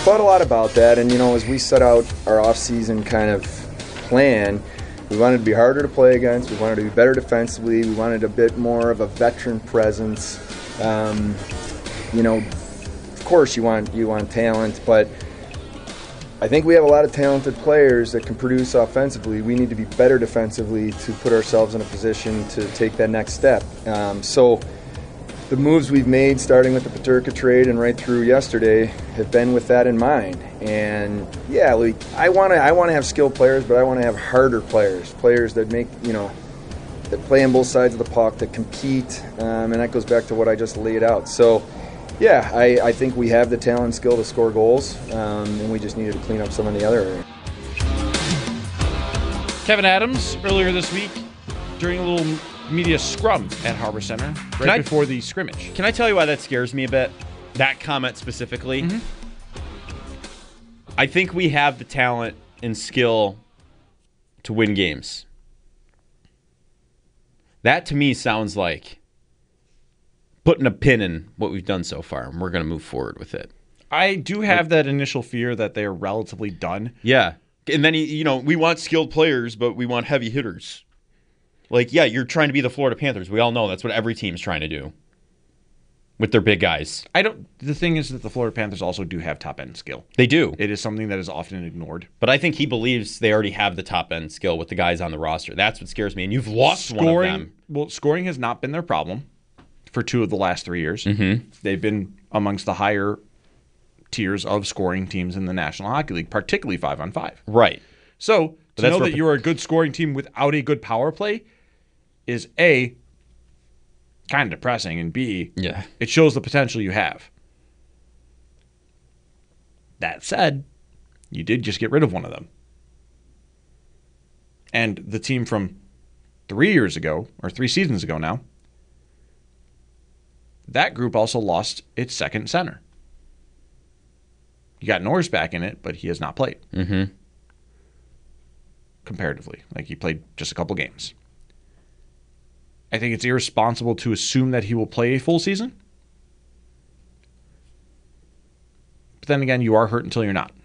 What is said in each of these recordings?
thought a lot about that, and as we set out our off-season kind of plan, we wanted to be harder to play against. We wanted to be better defensively. We wanted a bit more of a veteran presence. Of course, you want talent, but I think we have a lot of talented players that can produce offensively. We need to be better defensively to put ourselves in a position to take that next step. So the moves we've made, starting with the Peterka trade and right through yesterday, have been with that in mind. And yeah, I want to have skilled players, but I want to have harder players that make that play on both sides of the puck, that compete, and that goes back to what I just laid out. So yeah, I think we have the talent and skill to score goals, and we just needed to clean up some of the other areas. Kevyn Adams, earlier this week, during a little media scrum at Harbor Center, before the scrimmage. Can I tell you why that scares me a bit? That comment specifically? Mm-hmm. I think we have the talent and skill to win games. That, to me, sounds like putting a pin in what we've done so far, and we're going to move forward with it. I do have that initial fear that they're relatively done. Yeah. And then, we want skilled players, but we want heavy hitters. You're trying to be the Florida Panthers. We all know that's what every team's trying to do with their big guys. The thing is that the Florida Panthers also do have top-end skill. They do. It is something that is often ignored. But I think he believes they already have the top-end skill with the guys on the roster. That's what scares me. And you've lost one of them. Well, scoring has not been their problem for 2 of the last 3 years. Mm-hmm. They've been amongst the higher tiers of scoring teams in the National Hockey League, particularly 5-on-5. Right. So, to know that you're a good scoring team without a good power play is A, kind of depressing, and B, it shows the potential you have. That said, you did just get rid of one of them. And the team from 3 years ago, or 3 seasons ago now, that group also lost its second center. You got Norris back in it, but he has not played. Mm-hmm. Comparatively. He played just a couple games. I think it's irresponsible to assume that he will play a full season. But then again, you are hurt until you're not.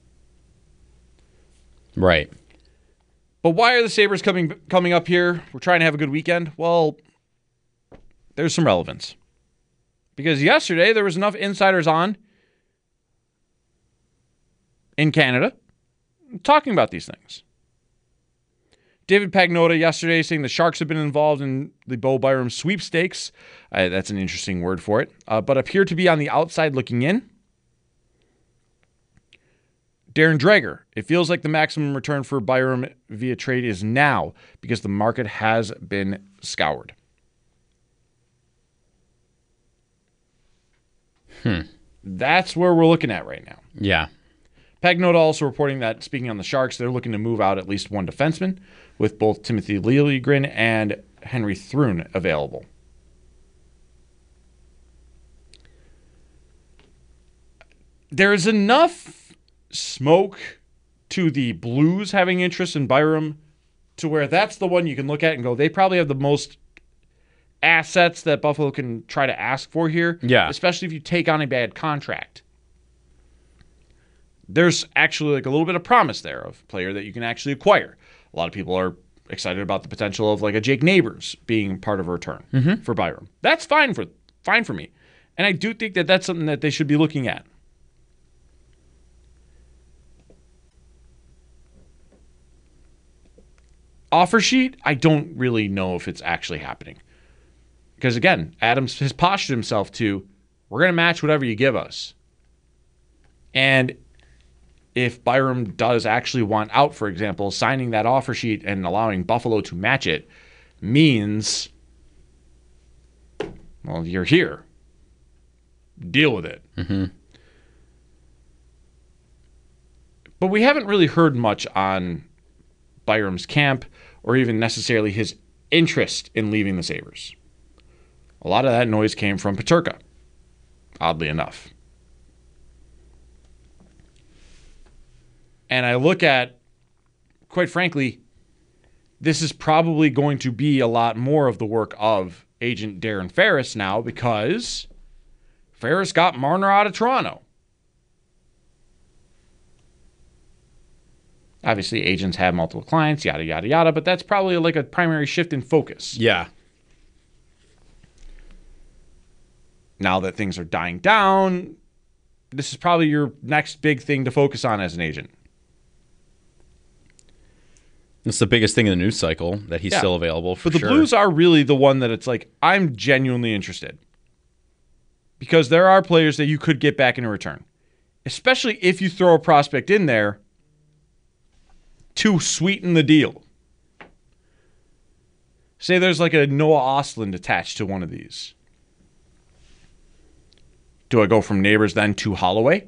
Right. But why are the Sabres coming up here? We're trying to have a good weekend. Well, there's some relevance. Because yesterday there was enough insiders on in Canada talking about these things. David Pagnotta yesterday saying the Sharks have been involved in the Bo Byram sweepstakes. That's an interesting word for it. But appear to be on the outside looking in. Darren Dreger, it feels like the maximum return for Byram via trade is now because the market has been scoured. That's where we're looking at right now. Yeah. Pagnotta also reporting that, speaking on the Sharks, they're looking to move out at least one defenseman, with both Timothy Liljegren and Henry Thrun available. There is enough smoke to the Blues having interest in Byram to where that's the one you can look at and go, they probably have the most assets that Buffalo can try to ask for here. Yeah. Especially if you take on a bad contract. There's actually a little bit of promise there of a player that you can actually acquire. A lot of people are excited about the potential of a Jake Neighbors being part of a return for Byram. That's fine for me. And I do think that that's something that they should be looking at. Offer sheet, I don't really know if it's actually happening. Because again, Adams has postured himself to, we're going to match whatever you give us. And if Byram does actually want out, for example, signing that offer sheet and allowing Buffalo to match it means, well, you're here. Deal with it. Mm-hmm. But we haven't really heard much on Byram's camp or even necessarily his interest in leaving the Sabres. A lot of that noise came from Peterka, oddly enough. And I look at, quite frankly, this is probably going to be a lot more of the work of agent Darren Ferris now because Ferris got Marner out of Toronto. Obviously, agents have multiple clients, yada, yada, yada, but that's probably like a primary shift in focus. Yeah. Now that things are dying down, this is probably your next big thing to focus on as an agent. It's the biggest thing in the news cycle that he's still available for But the sure. Blues are really the one that it's like, I'm genuinely interested. Because there are players that you could get back in return. Especially if you throw a prospect in there to sweeten the deal. Say there's like a Noah Ostlund attached to one of these. Do I go from Neighbors then to Holloway?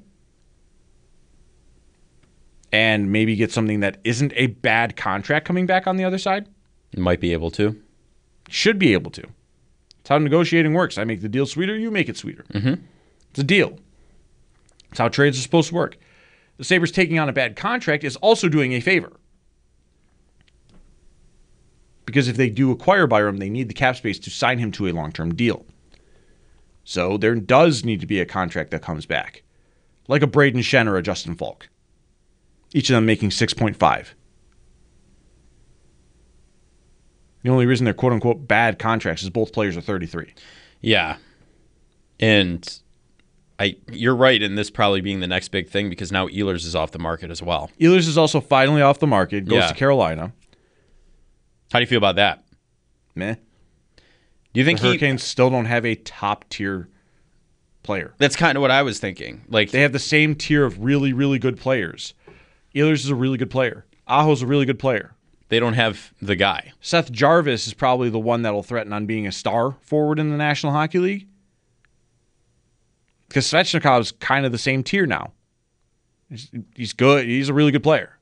And maybe get something that isn't a bad contract coming back on the other side? Might be able to. Should be able to. It's how negotiating works. I make the deal sweeter, you make it sweeter. Mm-hmm. It's a deal. It's how trades are supposed to work. The Sabres taking on a bad contract is also doing a favor. Because if they do acquire Byram, they need the cap space to sign him to a long-term deal. So there does need to be a contract that comes back. Like a Braden Shen or a Justin Falk. Each of them making 6.5. The only reason they're quote-unquote bad contracts is both players are 33. Yeah. And you're right in this probably being the next big thing because now Ehlers is off the market as well. Ehlers is also finally off the market, goes Yeah. to Carolina. How do you feel about that? Meh. Do you think The Hurricanes still don't have a top-tier player. That's kind of what I was thinking. Like They have the same tier of really, really good players. Ehlers is a really good player. Aho's a really good player. they don't have the guy. Seth Jarvis is probably the one that will threaten on being a star forward in the National Hockey League. Because Svechnikov's kind of the same tier now. He's good. He's a really good player.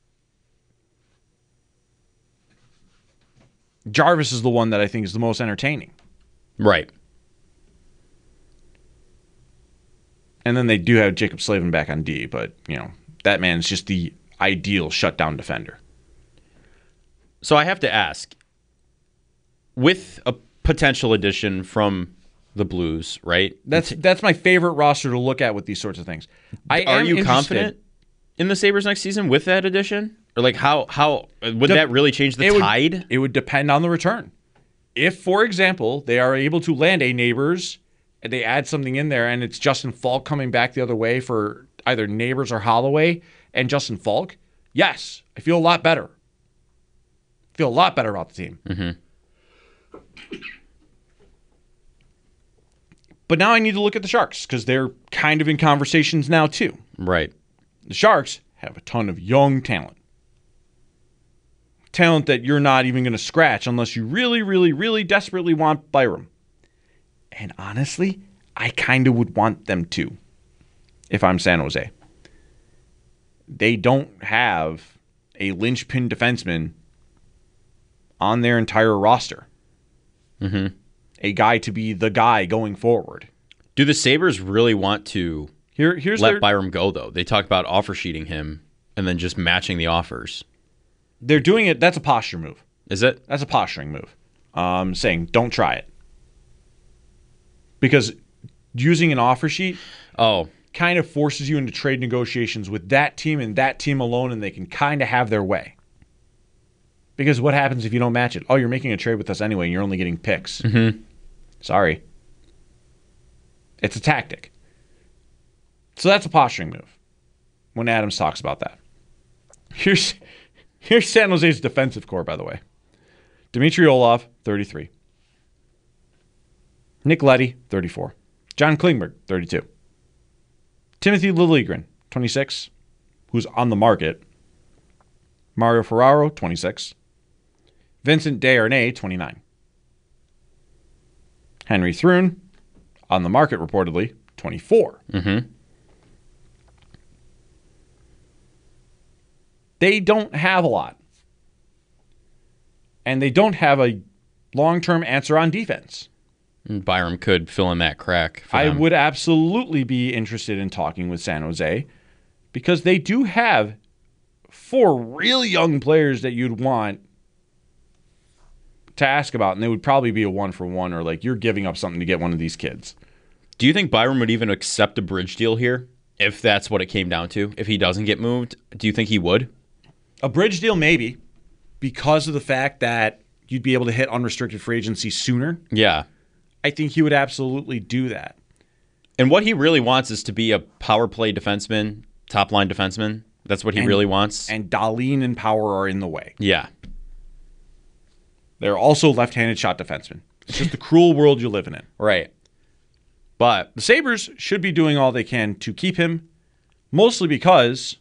Jarvis is the one that I think is the most entertaining. Right. And then they do have Jacob Slavin back on D, but, that man's just the ideal shutdown defender. So I have to ask, with a potential addition from the Blues, right? That's my favorite roster to look at with these sorts of things. Are you confident in the Sabres next season with that addition? Or like how would that really change the tide? It would depend on the return. If, for example, they are able to land a Neighbors and they add something in there and it's Justin Falk coming back the other way for either Neighbors or Holloway and Justin Falk, yes, I feel a lot better. I feel a lot better about the team. Mm-hmm. But now I need to look at the Sharks because they're kind of in conversations now too. Right. The Sharks have a ton of young talent. Talent that you're not even going to scratch unless you really, really, really desperately want Byram. And honestly, I kind of would want them to if I'm San Jose. They don't have a linchpin defenseman on their entire roster. Mm-hmm. A guy to be the guy going forward. Do the Sabres really want to Here's let Byram go, though? They talk about offer sheeting him and then just matching the offers. They're doing it. That's a posture move. Is it? That's a posturing move. Saying, don't try it. Because using an offer sheet kind of forces you into trade negotiations with that team and that team alone, and they can kind of have their way. Because what happens if you don't match it? Oh, you're making a trade with us anyway, and you're only getting picks. Mm-hmm. Sorry. It's a tactic. So that's a posturing move when Adams talks about that. Here's San Jose's defensive core, by the way. Dmitry Orlov, 33. Nick Leddy, 34. John Klingberg, 32. Timothy Liljegren, 26, who's on the market. Mario Ferraro, 26. Vincent Desharnais, 29. Henry Thrun, on the market reportedly, 24. Mm-hmm. They don't have a lot. And they don't have a long-term answer on defense. Byram could fill in that crack for I them. would absolutely be interested in talking with San Jose because they do have 4 really young players that you'd want to ask about, and they would probably be a 1-for-1 or like you're giving up something to get one of these kids. Do you think Byram would even accept a bridge deal here if that's what it came down to? If he doesn't get moved, do you think he would? A bridge deal, maybe, because of the fact that you'd be able to hit unrestricted free agency sooner. Yeah. I think he would absolutely do that. And what he really wants is to be a power play defenseman, top line defenseman. That's what he really wants. And Dahlin and Power are in the way. Yeah. They're also left-handed shot defensemen. It's just the cruel world you're living in. Right. But The Sabres should be doing all they can to keep him, mostly because,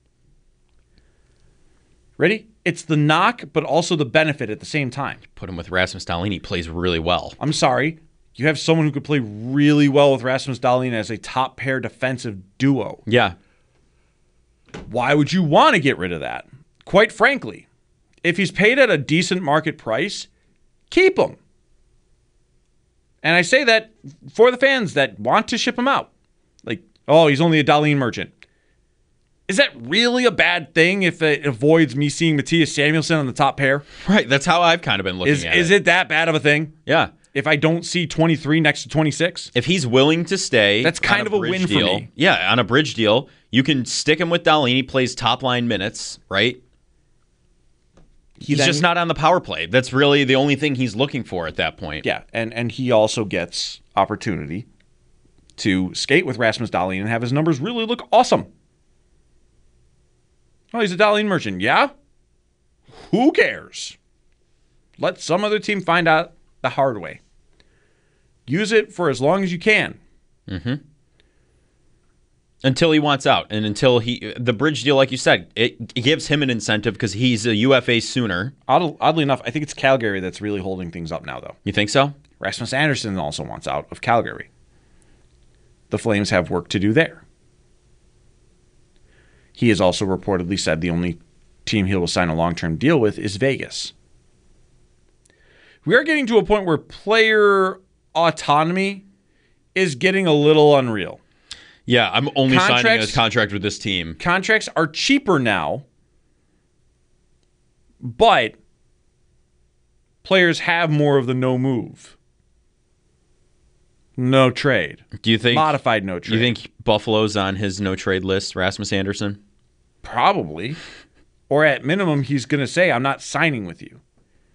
ready? It's the knock, but also the benefit at the same time. put him with Rasmus Dahlin. He plays really well. I'm sorry. You have someone who could play really well with Rasmus Dahlin as a top pair defensive duo. Yeah. Why would you want to get rid of that? Quite frankly, if he's paid at a decent market price, keep him. And I say that for the fans that want to ship him out. Like, oh, he's only a Dahlin merchant. Is that really a bad thing if it avoids me seeing Matthias Samuelsson on the top pair? Right. That's how I've kind of been looking at it. Is it that bad of a thing? Yeah. If I don't see 23 next to 26? If he's willing to stay, That's kind on of a bridge win for deal, me. Yeah, on a bridge deal, you can stick him with Dahlin. He plays top line minutes, right? He's then- just not on the power play. That's really the only thing he's looking for at that point. Yeah, and he also gets opportunity to skate with Rasmus Dahlin and have his numbers really look awesome. Oh, he's a Dahlin merchant. Yeah? Who cares? Let some other team find out the hard way. Use it for as long as you can. Until he wants out, and until the bridge deal, like you said, it gives him an incentive because he's a UFA sooner. Oddly enough, I think it's Calgary that's really holding things up now, though. You think so? Rasmus Anderson also wants out of Calgary. The Flames have work to do there. He has also reportedly said the only team he will sign a long-term deal with is Vegas. We are getting to a point where player autonomy is getting a little unreal. Yeah, I'm only signing Contracts- his contract with this team. Contracts are cheaper now, but players have more of the no move. No trade. Do you think Modified no Do trade. you think Buffalo's on his no trade list, Rasmus Anderson? Probably. Or at minimum, he's going to say, I'm not signing with you.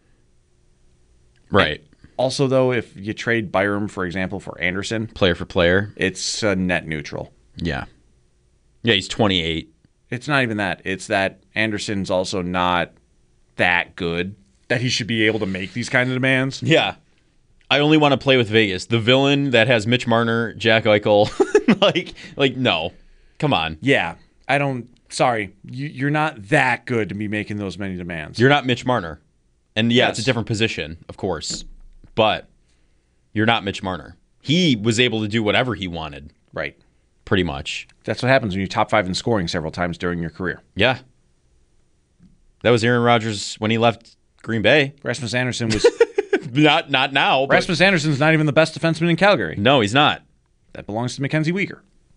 Right. Also, though, if you trade Byram, for example, for Anderson, Player for player. it's net neutral. Yeah. Yeah, he's 28. It's not even that. It's that Anderson's also not that good that he should be able to make these kind of demands. Yeah. I only want to play with Vegas. The villain that has Mitch Marner, Jack Eichel. like no. Come on. Yeah, I don't. Sorry, you're not that good to be making those many demands. You're not Mitch Marner. And yeah, Yes. it's a different position, of course. But you're not Mitch Marner. He was able to do whatever he wanted, Right. pretty much. That's what happens when you're top 5 in scoring several times during your career. Yeah. That was Aaron Rodgers when he left Green Bay. Rasmus Anderson was. Not now. But Rasmus Anderson's not even the best defenseman in Calgary. no, he's not. That belongs to Mackenzie Weegar.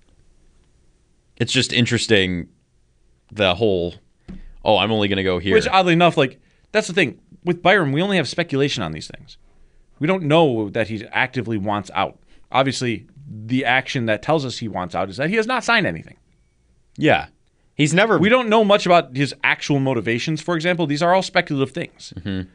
It's just interesting, the whole, I'm only going to go here. Which, oddly enough, like that's the thing with Byram, we only have speculation on these things. We don't know that he actively wants out. Obviously, the action that tells us he wants out is that he has not signed anything. Yeah. He's never. We don't know much about his actual motivations, for example. These are all speculative things. Mm-hmm.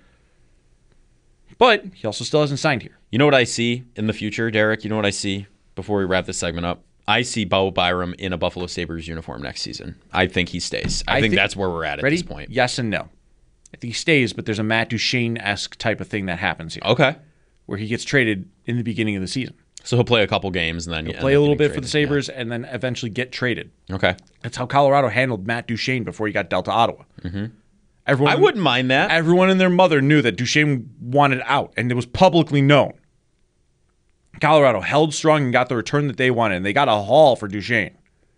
But he also still hasn't signed here. You know what I see in the future, Derek? You know what I see before we wrap this segment up? I see Bo Byram in a Buffalo Sabres uniform next season. I think he stays. I think that's where we're at Ready? this point. Yes and no. I think he stays, but there's a Matt Duchene-esque type of thing that happens here, Okay. where he gets traded in the beginning of the season. So he'll play a couple games and then He'll play a little bit for the Sabres and then eventually get traded. Yeah. Okay. That's how Colorado handled Matt Duchene before he got dealt to Ottawa. Mm-hmm. Everyone, I wouldn't mind that. Everyone and their mother knew that Duchene wanted out, and it was publicly known. Colorado held strong and got the return that they wanted, and they got a haul for Duchene.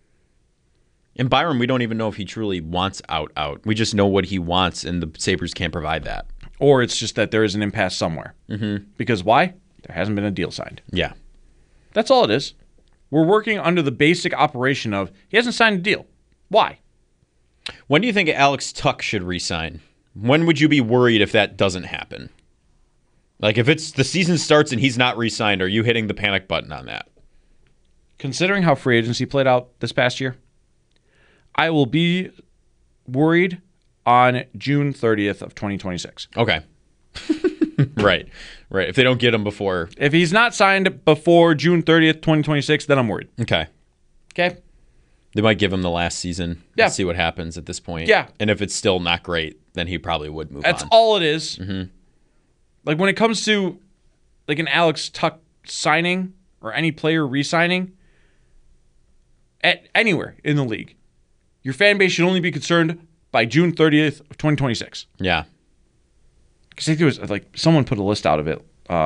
In Byram, we don't even know if he truly wants out. We just know what he wants, and the Sabres can't provide that. Or it's just that there is an impasse somewhere. Mm-hmm. Because why? There hasn't been a deal signed. Yeah. That's all it is. We're working under the basic operation of he hasn't signed a deal. Why? When do you think Alex Tuck should resign? When would you be worried if that doesn't happen? Like if it's the season starts and he's not re-signed, are you hitting the panic button on that? Considering how free agency played out this past year, I will be worried on June 30th of 2026. Okay. Right. If they don't get him before. If he's not signed before June 30th, 2026, then I'm worried. Okay. Okay? They might give him the last season. Yeah. And see what happens at this point. Yeah. And if it's still not great, then he probably would move That's on. all it is. Like when it comes to like an Alex Tuch signing or any player re-signing at anywhere in the league, your fan base should only be concerned by June 30th of 2026. Yeah. Because I think there was like someone put a list out of it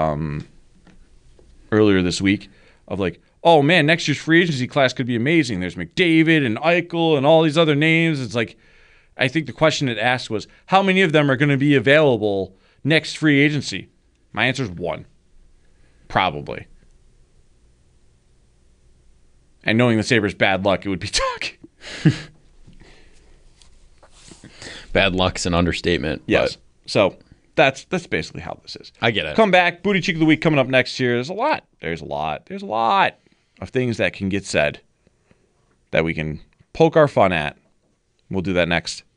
earlier this week of like, oh man, next year's free agency class could be amazing. There's McDavid and Eichel and all these other names. It's like, I think the question it asked was, how many of them are going to be available next free agency? My answer is 1. Probably. And knowing the Sabres' bad luck, it would be Tuch. Bad luck's an understatement. Yes. So that's basically how this is. I get it. Come back. Booty Cheek of the Week coming up next year. There's a lot of things that can get said that we can poke our fun at. We'll do that next.